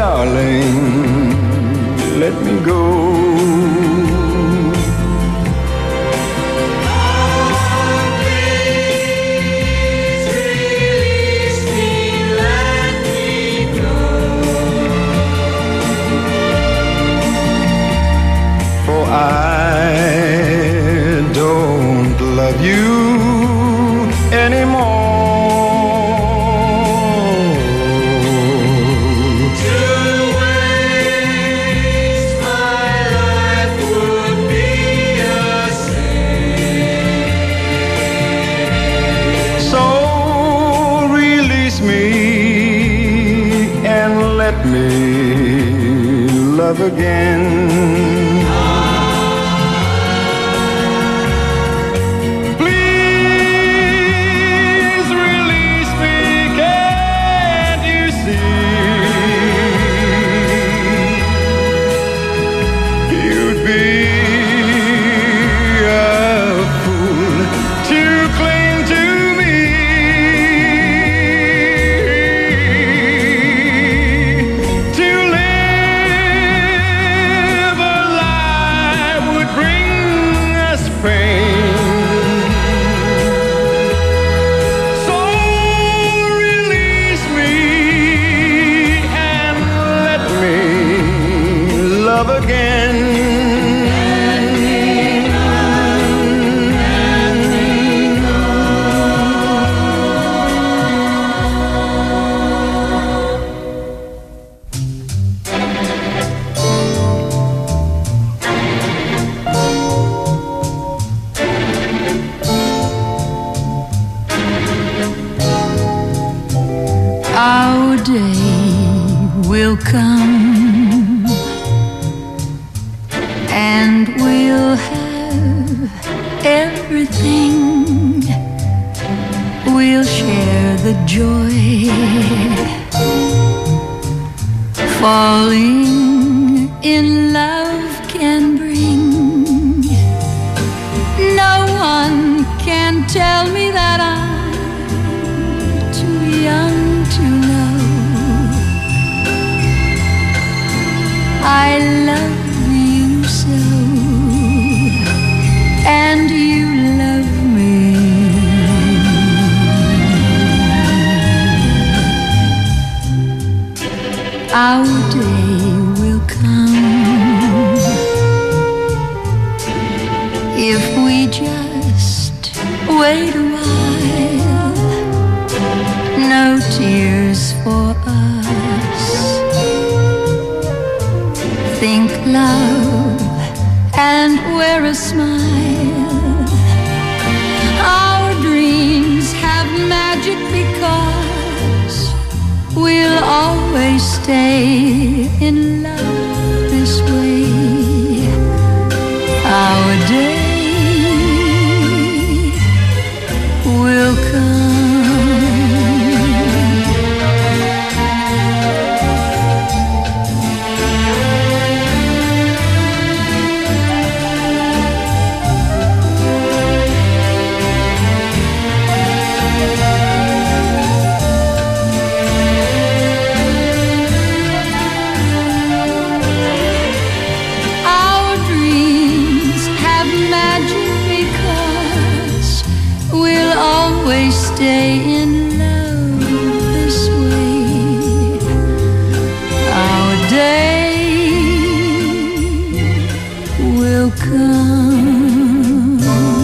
darling, let me go. I don't love you anymore. To waste my life would be a sin. So release me and let me love again. Our day will come and we'll have everything. We'll share the joy, falling in love can bring. No one can tell me that I'm too young to know. I love you so, and you love me. Our day will come if we just wait a while. No tears for us. Think love and wear a smile. Our dreams have magic because we'll always stay in love this way. Our day will come. Stay in love this way. Our day will come.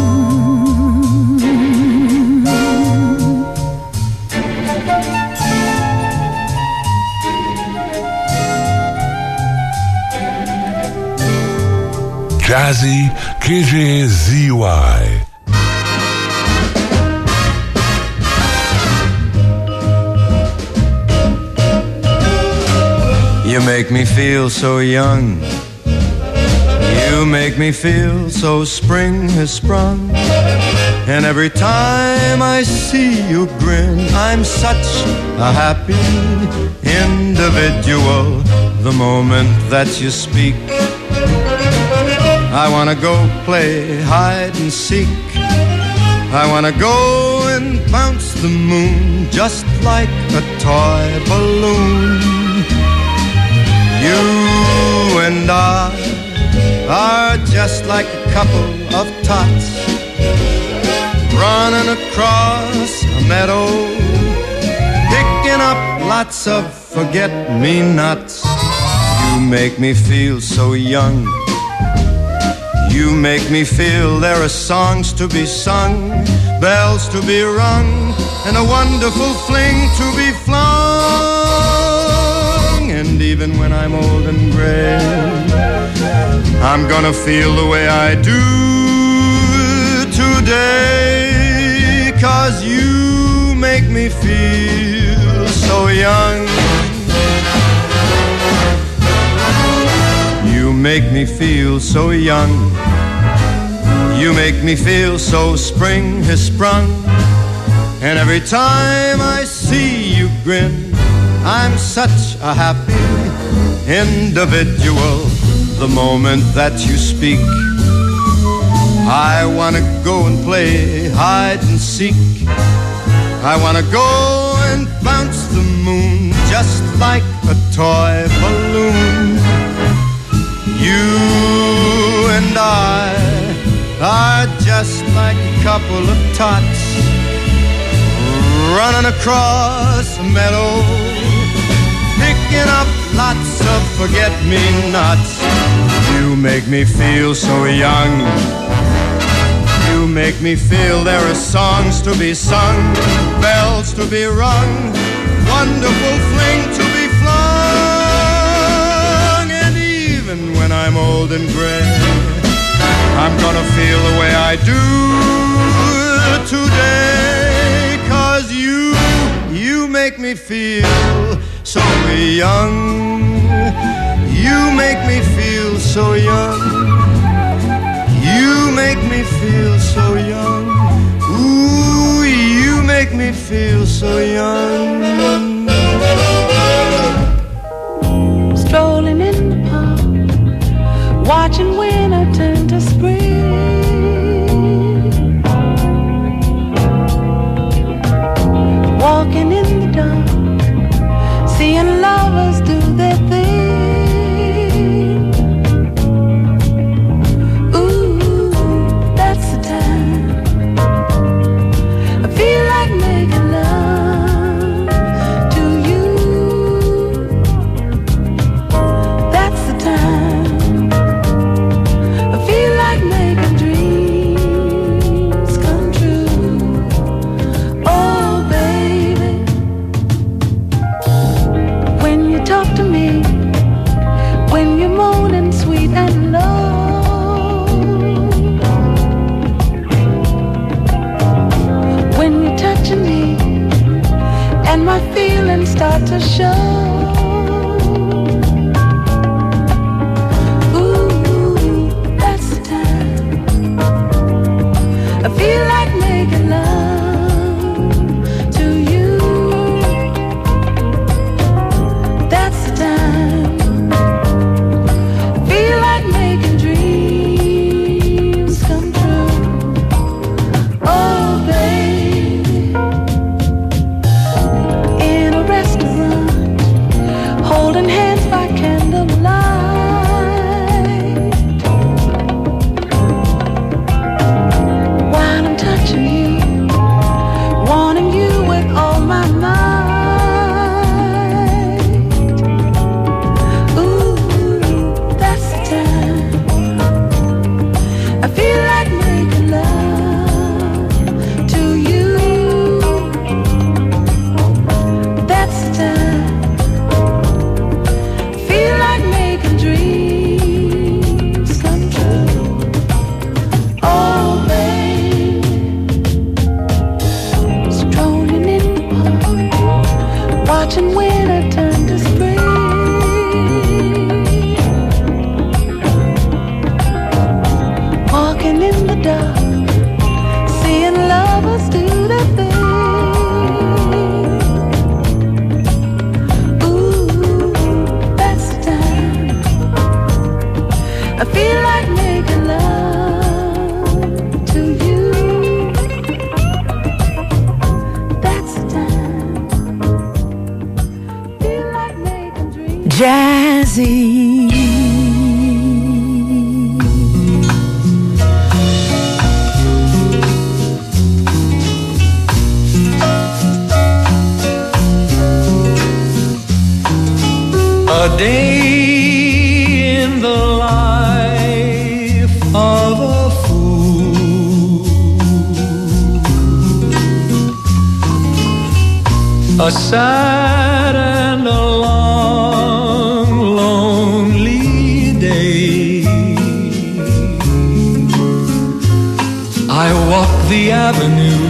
Jazzy KJZY. You make me feel so young. You make me feel so spring has sprung. And every time I see you grin, I'm such a happy individual. The moment that you speak, I wanna go play hide and seek. I wanna go and bounce the moon just like a toy balloon. You and I are just like a couple of tots running across a meadow, picking up lots of forget-me-nots. You make me feel so young. You make me feel there are songs to be sung, bells to be rung, and a wonderful fling to be flung. And even when I'm old and gray, I'm gonna feel the way I do today, 'cause you make me feel so young. You make me feel so young. You make me feel so spring has sprung. And every time I see you grin, I'm such a happy individual. The moment that you speak, I wanna go and play hide and seek. I wanna go and bounce the moon just like a toy balloon. You and I are just like a couple of tots running across a meadow, picking up lots of forget-me-nots. You make me feel so young. You make me feel there are songs to be sung, bells to be rung, wonderful fling to be flung. And even when I'm old and gray, I'm gonna feel the way I do today, 'cause you make me feel so young. You make me feel so young. You make me feel so young. Ooh, you make me feel so young. Strolling in the park, watching winter turn to spring, walking in the dark, seeing lovers do their thing. Ooh, that's the time I feel like making love to you. That's the time I feel like making dreams come true. Oh, baby, when you talk to me, when you're moaning sweet and low, when you're touching me and my feelings start to show. Ooh, that's the time I feel like making love to you. That's the time I feel like making dreams come true. Oh, baby, in a restaurant, holding hands by candlelight, while I'm touching you, wanting you with all my might. Ooh, that's the time I feel like making love to you. That's the time I feel like making dreams come true. Oh, baby, strolling in the park, watching winter turn to spring, walking in the dark, seeing lovers do their thing. Ooh, that's the time I feel like making love to you. That's the time I feel like making dreams. Jazz Jazzy. A day in the life of a fool, a sad and a long, lonely day. I walk the avenue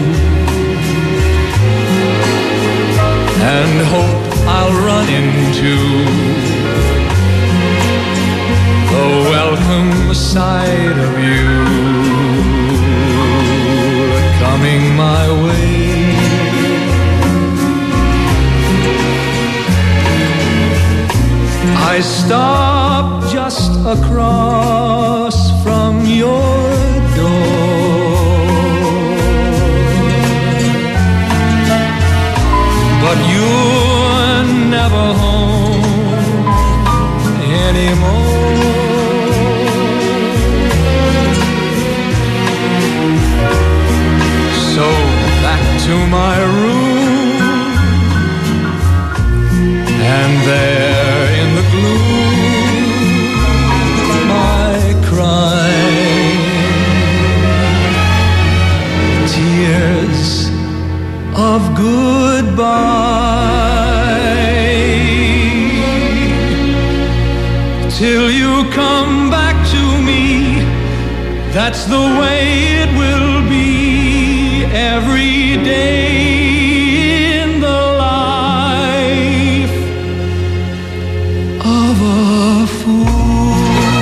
and hope I'll run into the welcome sight of you coming my way. I stop just across from your door, but you're never home anymore. So back to my room, and there in the gloom I cry tears of goodbye, till you come back to me. That's the way it will be every day in the life of a fool.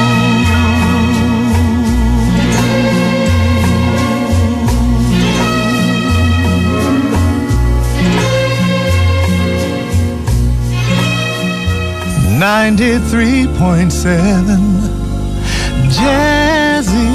93.7 Jazzy.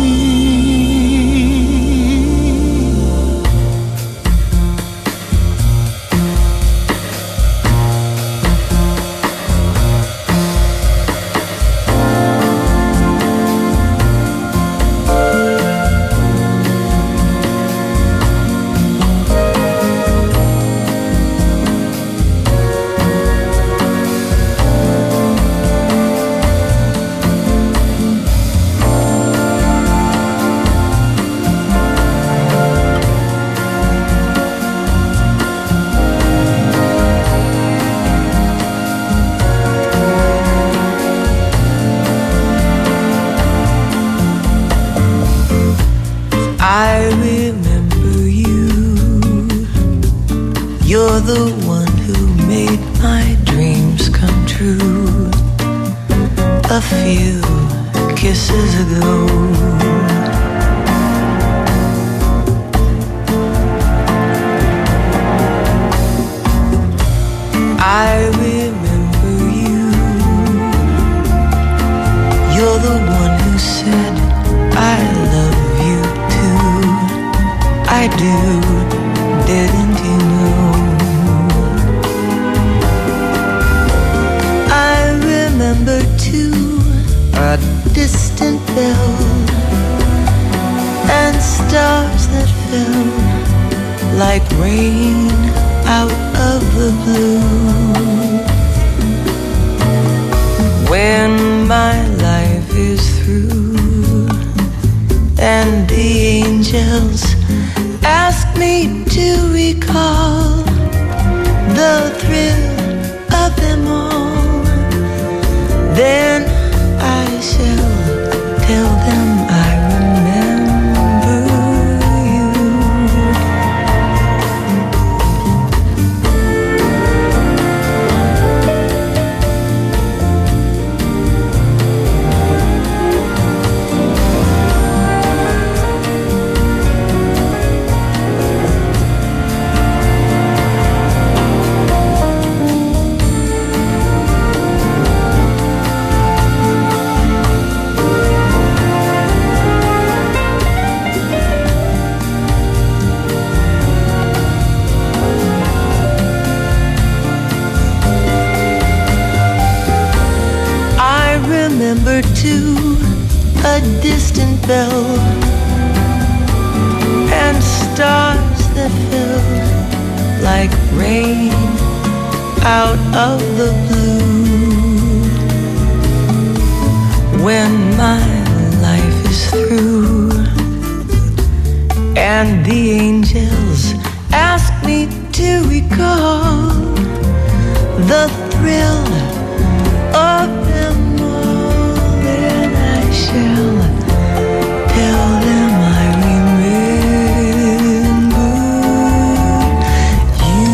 I remember you. You're the one who made my dreams come true. A few kisses ago, I remember you. You're the one who said I love you too. I do, didn't you know? I remember too a distant bell and stars that fell like rain out of the blue. When my life is through and the angels ask me to recall the thrill of them all, then I shall tell them I remember you. to a distant bell, and stars that fell like rain out of the blue. When my life is through and the angels ask me to recall the thrill of them all, then I shall tell them I remember you.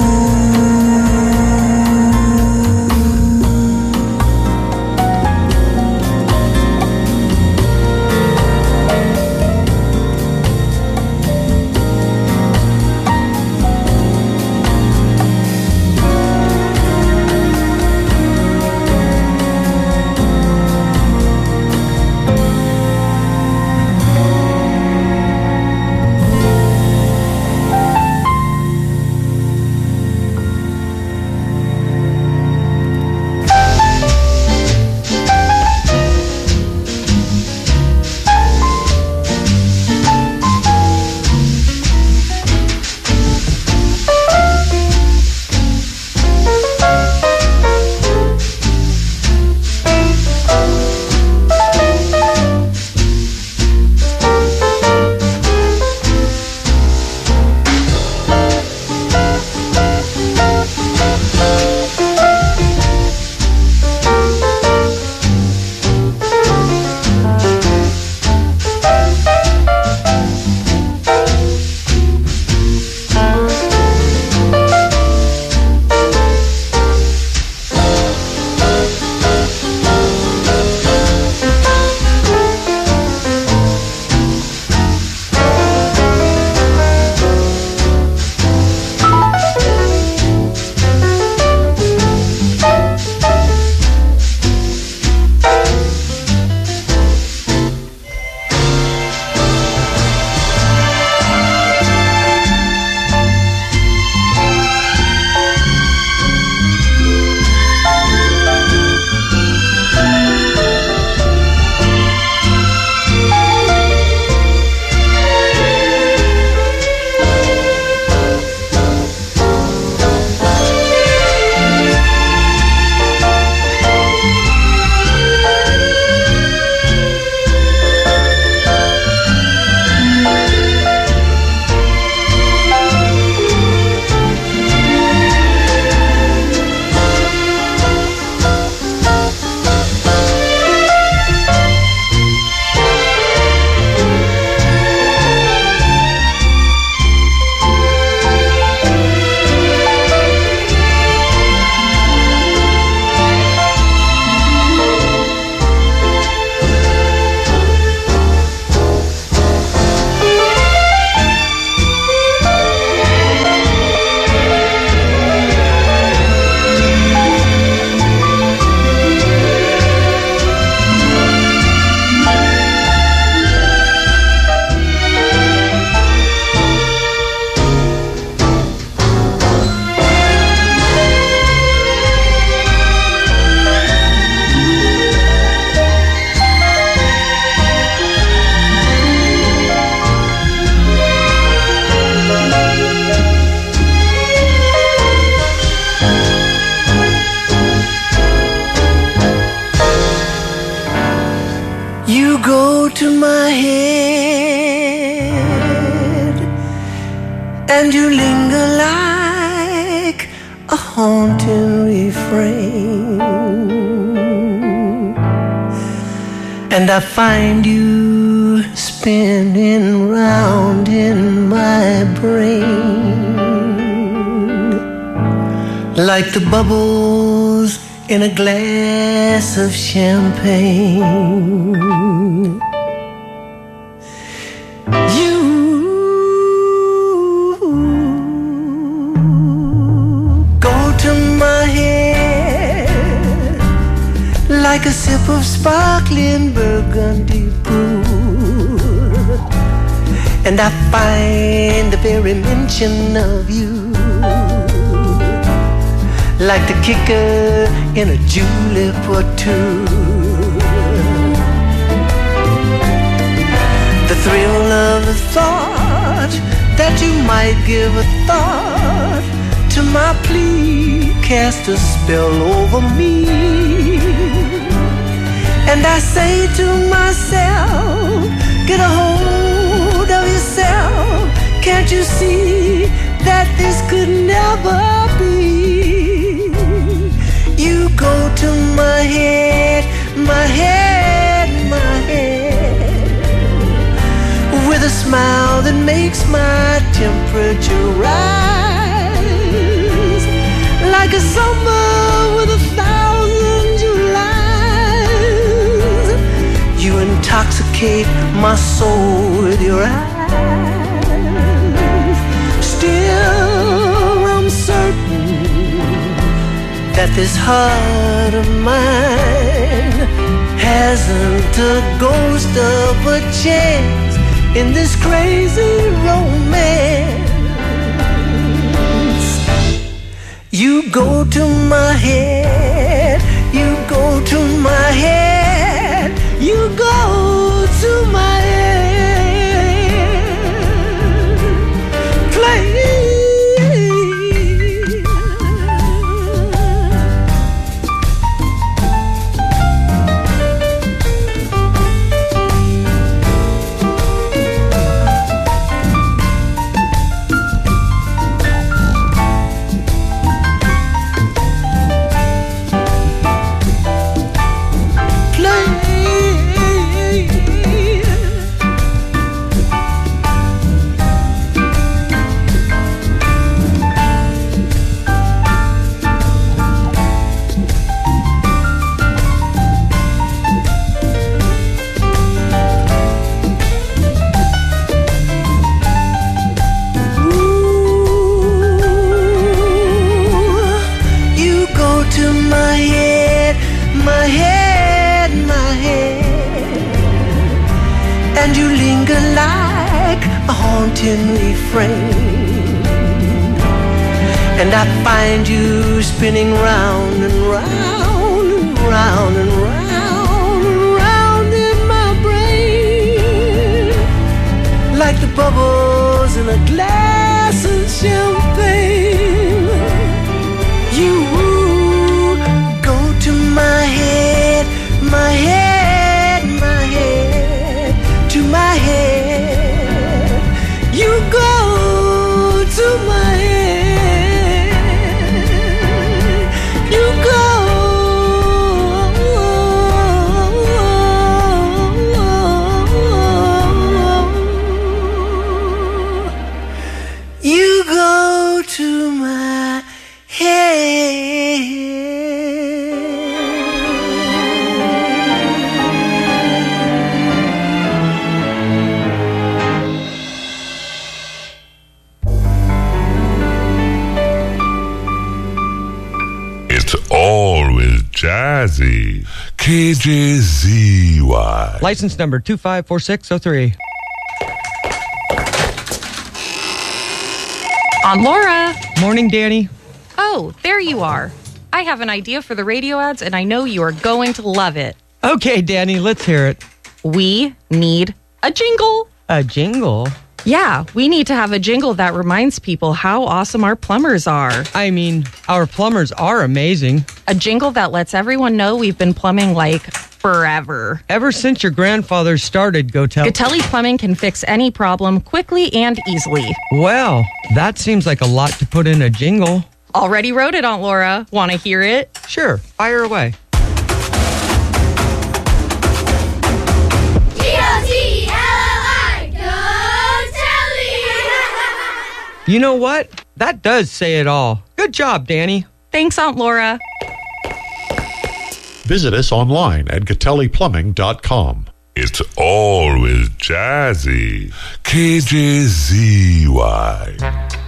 and you linger like a haunting refrain, and I find you spinning round in my brain like the bubbles in a glass of champagne. Like a sip of sparkling burgundy brew, and I find the very mention of you like the kicker in a julep or two. The thrill of the thought that you might give a thought to my plea cast a spell over me. And I say to myself, get a hold of yourself. Can't you see that this could never be? You go to my head, my head, my head, with a smile that makes my temperature rise, like a summer with 1,000 Julys. You intoxicate my soul with your eyes. Still I'm certain that this heart of mine hasn't a ghost of a chance in this crazy romance. You go to my head, you go to my head, you go to my head, play. Refrain, and I find you spinning round and round and round and round and round in my brain, like the bubbles in a glass of champagne. You go to my head, my head, my head, to my head. You go to my head, you go, you go to my head. Always jazzy. KJZY. License number 254603. Aunt Laura. Morning, Danny. Oh, there you are. I have an idea for the radio ads, and I know you are going to love it. Okay, Danny, let's hear it. We need a jingle. A jingle? Yeah, we need to have a jingle that reminds people how awesome our plumbers are. I mean, our plumbers are amazing. A jingle that lets everyone know we've been plumbing like forever. Ever since your grandfather started Gatelli Plumbing can fix any problem quickly and easily. Well, that seems like a lot to put in a jingle. Already wrote it, Aunt Laura. Want to hear it? Sure, fire away. You know what? That does say it all. Good job, Danny. Thanks, Aunt Laura. Visit us online at GatelliPlumbing.com. It's always jazzy. KJZY.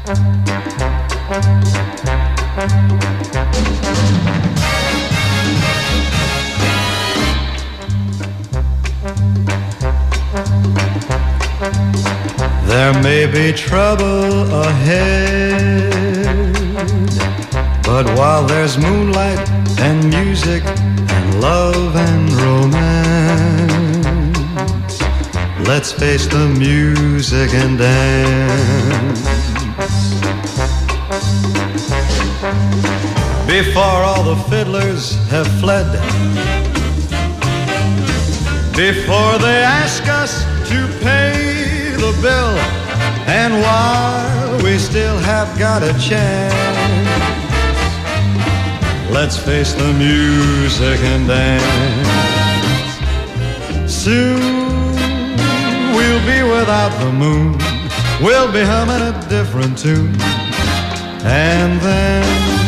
There may be trouble ahead, but while there's moonlight and music and love and romance, Let's face the music and dance. Before all the fiddlers have fled, before they ask us to pay the bill, and while we still have got a chance, let's face the music and dance. Soon we'll be without the moon, we'll be humming a different tune, and then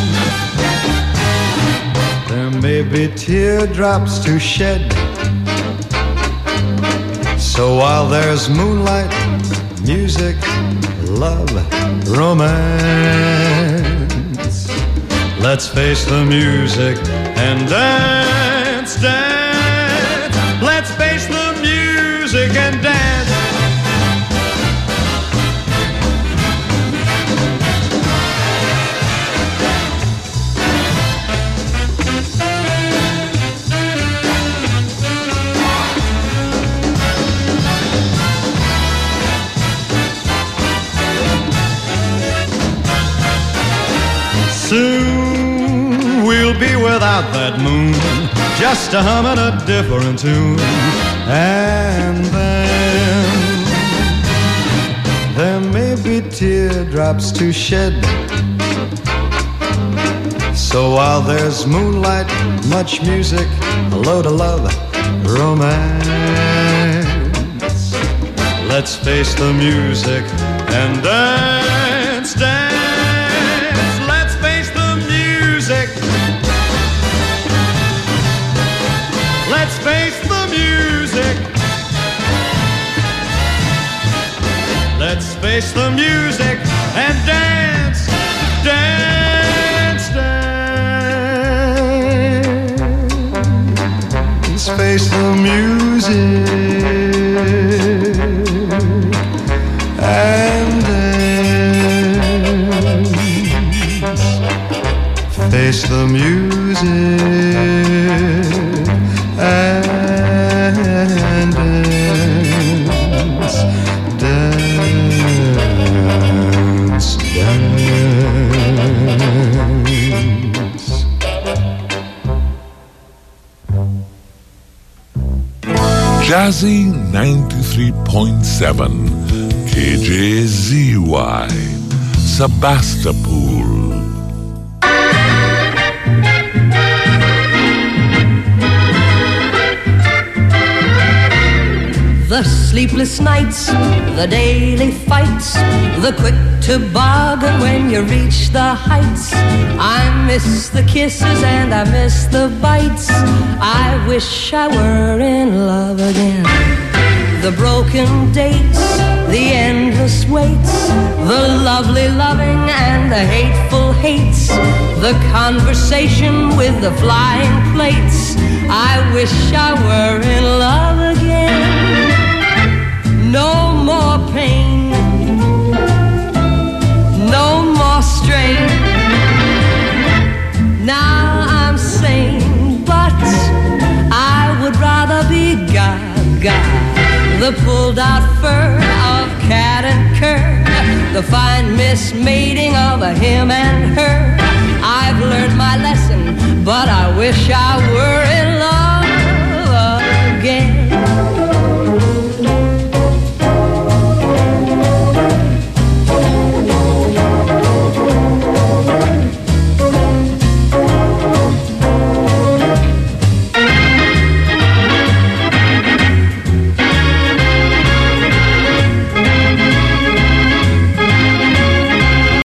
there may be teardrops to shed. So while there's moonlight, music, love, romance, let's face the music and dance, dance. Let's face the music and dance. Soon we'll be without that moon, just a humming a different tune, and then there may be teardrops to shed. So while there's moonlight, much music, a load of love, romance, let's face the music and dance, dance. Let's face the music. Let's face the music and dance, dance, dance. Face the music and dance. Face the music and dance, dance, dance. Jazzy 93.7 KJZY Sebastopol. The sleepless nights, the daily fights, the quick toboggan when you reach the heights. I miss the kisses and I miss the bites. I wish I were in love again. The broken dates, the endless waits, the lovely loving and the hateful hates, the conversation with the flying plates. I wish I were in love again. No more pain, no more strain. Now I'm sane, but I would rather be Gaga. The pulled out fur of cat and cur, the fine mismating of a him and her. I've learned my lesson, but I wish I were in